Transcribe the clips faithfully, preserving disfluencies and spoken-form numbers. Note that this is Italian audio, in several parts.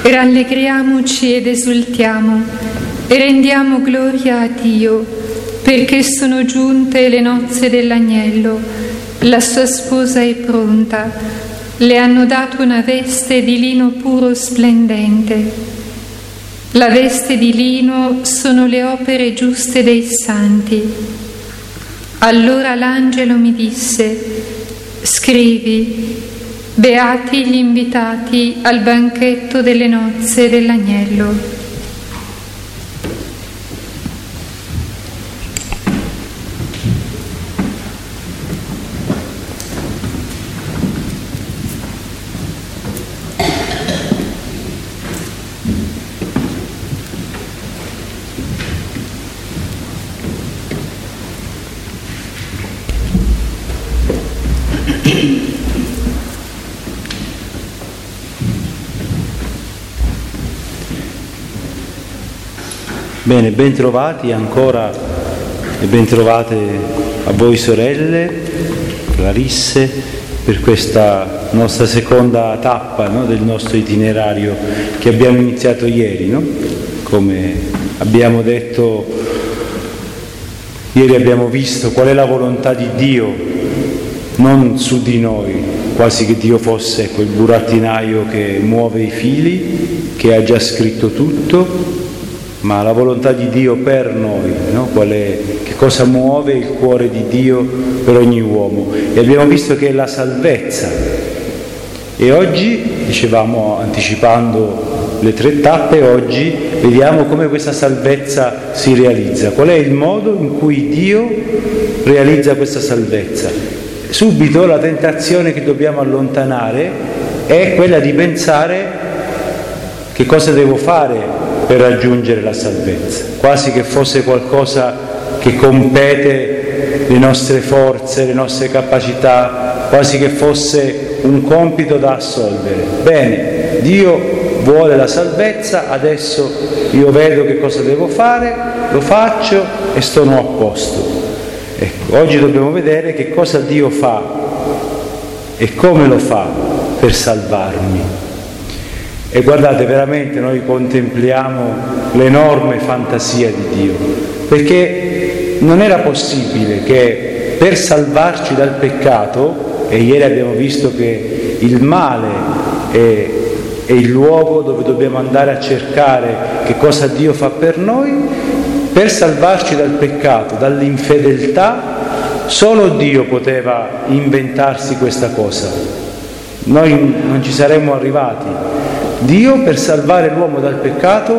Rallegriamoci ed esultiamo e rendiamo gloria a Dio, perché sono giunte le nozze dell'agnello, la sua sposa è pronta, le hanno dato una veste di lino puro splendente. La veste di lino sono le opere giuste dei santi. Allora l'angelo mi disse: scrivi, beati gli invitati al banchetto delle nozze dell'agnello. Bene, ben trovati ancora e ben trovate a voi sorelle, Clarisse, per questa nostra seconda tappa, no, del nostro itinerario che abbiamo iniziato ieri, no? Come abbiamo detto, ieri abbiamo visto qual è la volontà di Dio, non su di noi, quasi che Dio fosse quel burattinaio che muove i fili, che ha già scritto tutto, ma la volontà di Dio per noi, no? Qual è, che cosa muove il cuore di Dio per ogni uomo. E abbiamo visto che è la salvezza. E oggi, dicevamo anticipando le tre tappe, oggi vediamo come questa salvezza si realizza. Qual è il modo in cui Dio realizza questa salvezza? Subito la tentazione che dobbiamo allontanare è quella di pensare che cosa devo fare per raggiungere la salvezza, quasi che fosse qualcosa che compete le nostre forze, le nostre capacità, quasi che fosse un compito da assolvere. Bene, Dio vuole la salvezza, adesso io vedo che cosa devo fare, lo faccio e sono a posto. Ecco, oggi dobbiamo vedere che cosa Dio fa e come lo fa per salvarmi. E guardate, veramente noi contempliamo l'enorme fantasia di Dio, perché non era possibile che per salvarci dal peccato, e ieri abbiamo visto che il male è, è il luogo dove dobbiamo andare a cercare che cosa Dio fa per noi, per salvarci dal peccato, dall'infedeltà, solo Dio poteva inventarsi questa cosa. Noi non ci saremmo arrivati. Dio, per salvare l'uomo dal peccato,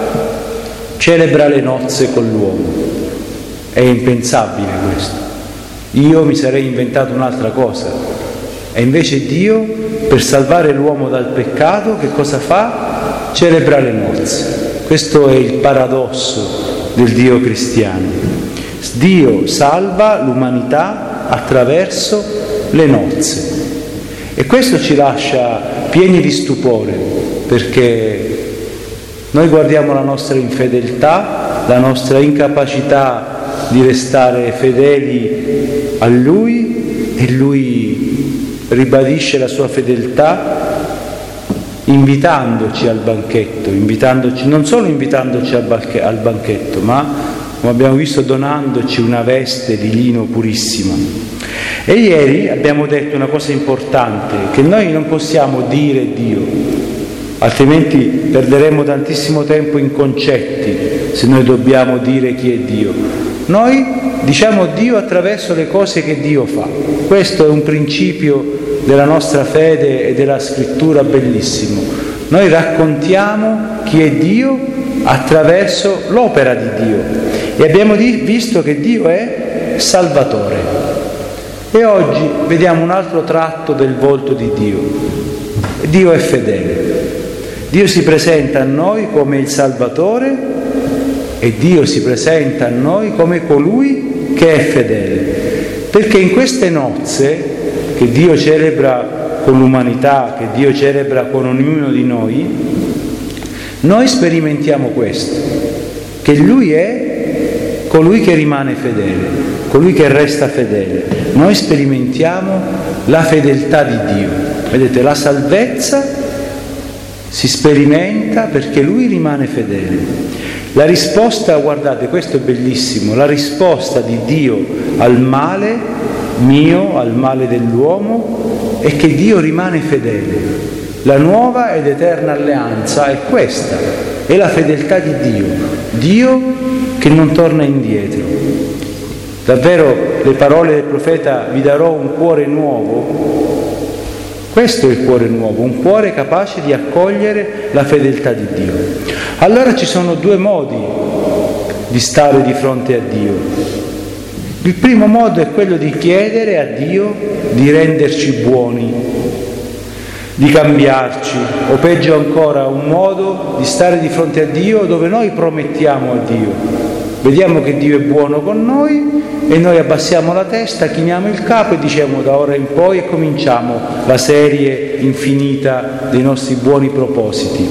celebra le nozze con l'uomo. È impensabile questo. Io mi sarei inventato un'altra cosa. E invece Dio, per salvare l'uomo dal peccato, che cosa fa? Celebra le nozze. Questo è il paradosso del Dio cristiano. Dio salva l'umanità attraverso le nozze. E questo ci lascia pieni di stupore, perché noi guardiamo la nostra infedeltà, la nostra incapacità di restare fedeli a Lui, e Lui ribadisce la sua fedeltà invitandoci al banchetto, invitandoci, non solo invitandoci al, banche, al banchetto, ma, come abbiamo visto, donandoci una veste di lino purissima. E ieri abbiamo detto una cosa importante, che noi non possiamo dire Dio, altrimenti perderemo tantissimo tempo in concetti se noi dobbiamo dire chi è Dio. Noi diciamo Dio attraverso le cose che Dio fa. Questo è un principio della nostra fede e della scrittura bellissimo. Noi raccontiamo chi è Dio attraverso l'opera di Dio, e abbiamo visto che Dio è Salvatore. E oggi vediamo un altro tratto del volto di Dio. Dio è fedele. Dio si presenta a noi come il Salvatore, e Dio si presenta a noi come colui che è fedele. Perché in queste nozze che Dio celebra con l'umanità, che Dio celebra con ognuno di noi, noi sperimentiamo questo, che Lui è colui che rimane fedele, colui che resta fedele. Noi sperimentiamo la fedeltà di Dio. Vedete, la salvezza si sperimenta perché Lui rimane fedele. La risposta, guardate, questo è bellissimo, la risposta di Dio al male mio, al male dell'uomo, è che Dio rimane fedele. La nuova ed eterna alleanza è questa, è la fedeltà di Dio, Dio che non torna indietro. Davvero le parole del profeta, vi darò un cuore nuovo, questo è il cuore nuovo, un cuore capace di accogliere la fedeltà di Dio. Allora ci sono due modi di stare di fronte a Dio. Il primo modo è quello di chiedere a Dio di renderci buoni, di cambiarci, o peggio ancora un modo di stare di fronte a Dio dove noi promettiamo a Dio, vediamo che Dio è buono con noi e noi abbassiamo la testa, chiniamo il capo e diciamo da ora in poi e cominciamo la serie infinita dei nostri buoni propositi.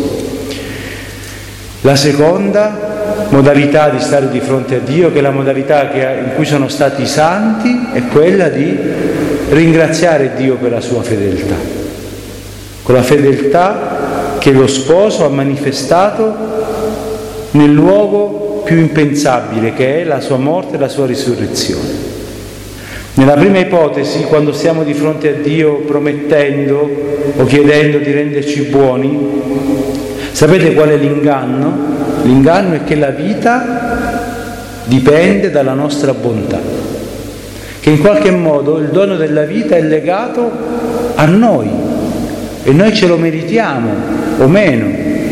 La seconda modalità di stare di fronte a Dio, che è la modalità che, in cui sono stati i santi, è quella di ringraziare Dio per la sua fedeltà, con la fedeltà che lo sposo ha manifestato nel luogo più impensabile, che è la sua morte e la sua risurrezione. Nella prima ipotesi, quando stiamo di fronte a Dio promettendo o chiedendo di renderci buoni, sapete qual è l'inganno? L'inganno è che la vita dipende dalla nostra bontà, che in qualche modo il dono della vita è legato a noi, e noi ce lo meritiamo o meno.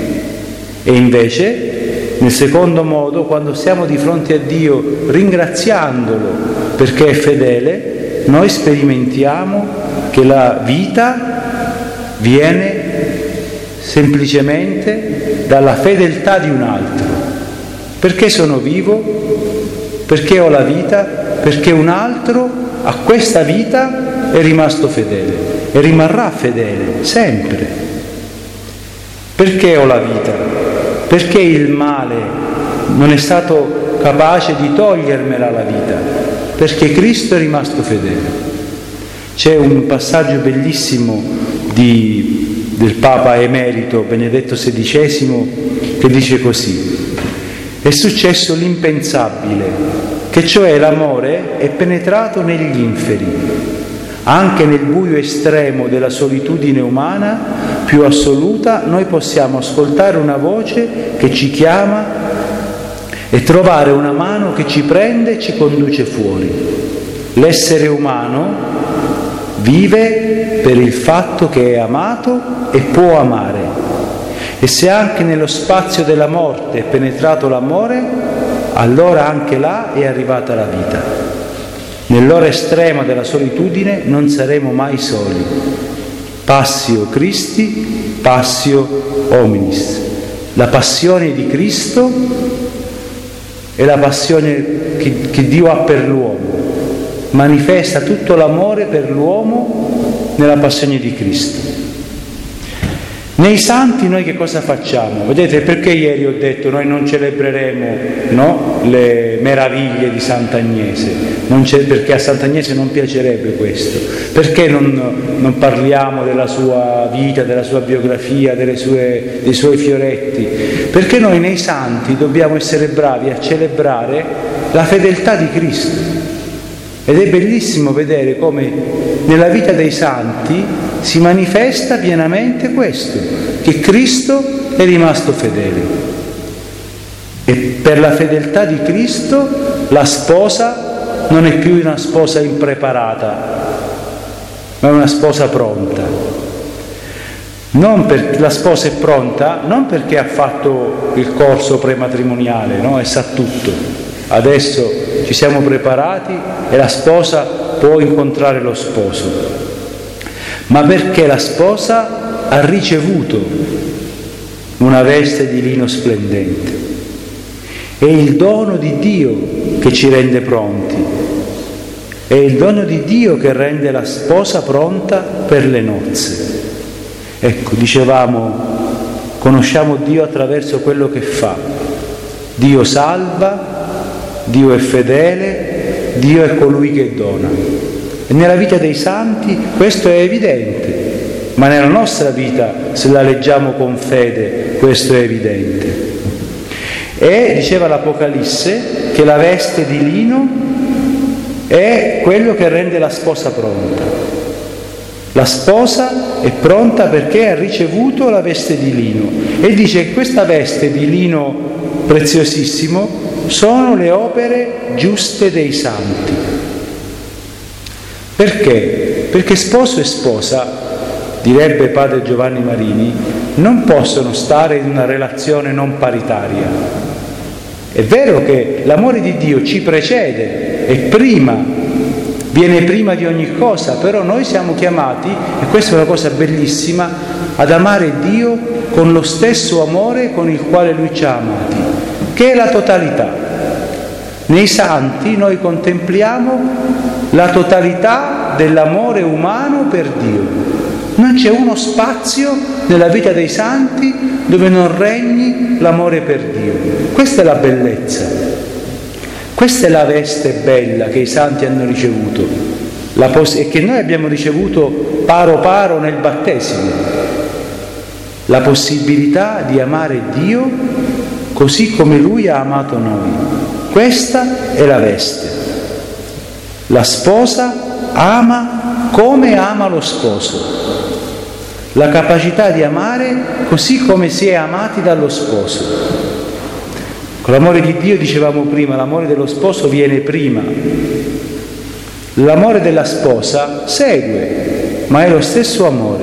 E invece, nel secondo modo, quando siamo di fronte a Dio ringraziandolo perché è fedele, noi sperimentiamo che la vita viene semplicemente dalla fedeltà di un altro. Perché sono vivo? Perché ho la vita? Perché un altro a questa vita è rimasto fedele e rimarrà fedele sempre. Perché ho la vita? Perché il male non è stato capace di togliermela la vita? Perché Cristo è rimasto fedele. C'è un passaggio bellissimo di, del Papa emerito Benedetto sedicesimo che dice così: è successo l'impensabile, che cioè l'amore è penetrato negli inferi. Anche nel buio estremo della solitudine umana più assoluta noi possiamo ascoltare una voce che ci chiama e trovare una mano che ci prende e ci conduce fuori. L'essere umano vive per il fatto che è amato e può amare. E se anche nello spazio della morte è penetrato l'amore, allora anche là è arrivata la vita. Nell'ora estrema della solitudine non saremo mai soli. Passio Christi, passio hominis. La passione di Cristo è la passione che, che Dio ha per l'uomo. Manifesta tutto l'amore per l'uomo nella passione di Cristo. Nei santi noi che cosa facciamo? Vedete, perché ieri ho detto noi non celebreremo, no, le meraviglie di Sant'Agnese, non c'è, perché a Sant'Agnese non piacerebbe questo. Perché non, non parliamo della sua vita, della sua biografia, delle sue, dei suoi fioretti? Perché noi nei santi dobbiamo essere bravi a celebrare la fedeltà di Cristo. Ed è bellissimo vedere come nella vita dei santi si manifesta pienamente questo, che Cristo è rimasto fedele. E per la fedeltà di Cristo la sposa non è più una sposa impreparata, ma è una sposa pronta. Non per, la sposa è pronta non perché ha fatto il corso prematrimoniale, no? E sa tutto. Adesso ci siamo preparati e la sposa può incontrare lo sposo, ma perché la sposa ha ricevuto una veste di lino splendente. È il dono di Dio che ci rende pronti, è il dono di Dio che rende la sposa pronta per le nozze. Ecco, dicevamo, conosciamo Dio attraverso quello che fa. Dio salva, Dio è fedele, Dio è colui che dona. E nella vita dei santi questo è evidente. ma nella nostra vita, se la leggiamo con fede, questo è evidente. E diceva l'Apocalisse che la veste di lino è quello che rende la sposa pronta. La sposa è pronta perché ha ricevuto la veste di lino, e dice che questa veste di lino preziosissimo sono le opere giuste dei santi. Perché? Perché sposo e sposa, direbbe padre Giovanni Marini, non possono stare in una relazione non paritaria. È vero che l'amore di Dio ci precede, è prima, viene prima di ogni cosa, però noi siamo chiamati, e questa è una cosa bellissima, ad amare Dio con lo stesso amore con il quale Lui ci ha amati, che è la totalità. Nei santi noi contempliamo la totalità dell'amore umano per Dio. Non c'è uno spazio nella vita dei santi dove non regni l'amore per Dio. Questa è la bellezza. Questa è la veste bella che i santi hanno ricevuto la poss- e che noi abbiamo ricevuto paro paro nel battesimo. La possibilità di amare Dio così come Lui ha amato noi. Questa è la veste. La sposa ama come ama lo sposo. La capacità di amare così come si è amati dallo sposo. Con l'amore di Dio, dicevamo prima, l'amore dello sposo viene prima. L'amore della sposa segue, ma è lo stesso amore.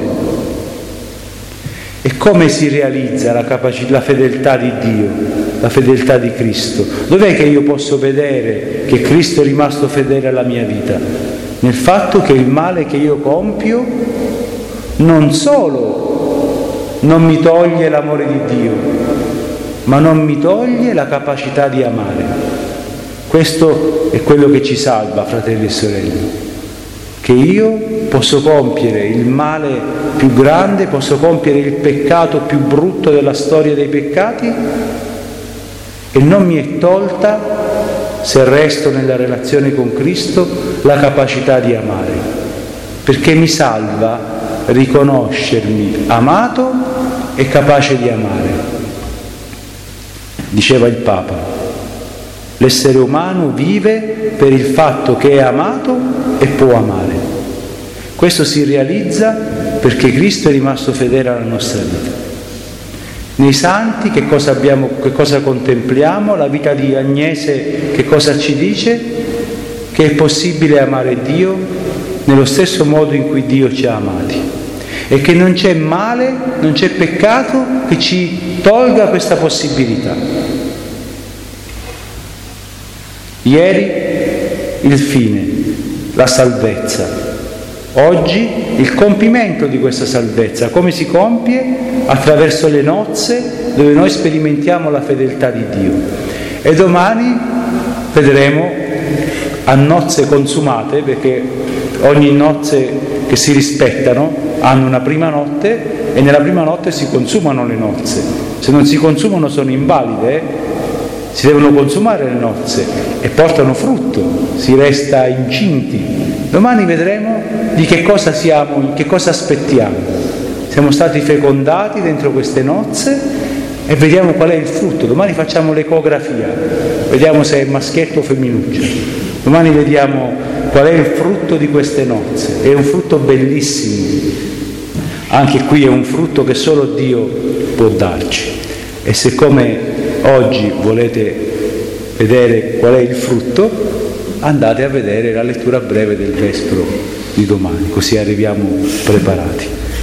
E come si realizza la capacità, la fedeltà di Dio, la fedeltà di Cristo? Dov'è che io posso vedere che Cristo è rimasto fedele alla mia vita? Nel fatto che il male che io compio non solo non mi toglie l'amore di Dio, ma non mi toglie la capacità di amare. Questo è quello che ci salva, fratelli e sorelle, che io posso compiere il male più grande, posso compiere il peccato più brutto della storia dei peccati, e non mi è tolta, se resto nella relazione con Cristo, la capacità di amare, perché mi salva riconoscermi amato e capace di amare. Diceva il Papa, l'essere umano vive per il fatto che è amato e può amare. Questo si realizza perché Cristo è rimasto fedele alla nostra vita. Nei santi che cosa abbiamo, che cosa contempliamo? La vita di Agnese che cosa ci dice? Che è possibile amare Dio nello stesso modo in cui Dio ci ha amati, e che non c'è male, non c'è peccato che ci tolga questa possibilità. Ieri il fine, la salvezza. Oggi il compimento di questa salvezza. Come si compie? Attraverso le nozze, dove noi sperimentiamo la fedeltà di Dio. E domani vedremo a nozze consumate, perché ogni nozze che si rispettano hanno una prima notte, e nella prima notte si consumano le nozze. Se non si consumano sono invalide, eh? Si devono consumare le nozze e portano frutto, si resta incinti. Domani vedremo di che cosa siamo, che cosa aspettiamo. Siamo stati fecondati dentro queste nozze e vediamo qual è il frutto. Domani facciamo l'ecografia, vediamo se è maschietto o femminuccia. Domani vediamo qual è il frutto di queste nozze. È un frutto bellissimo. Anche qui è un frutto che solo Dio può darci. E se come oggi volete vedere qual è il frutto, andate a vedere la lettura breve del Vespro di domani, così arriviamo preparati.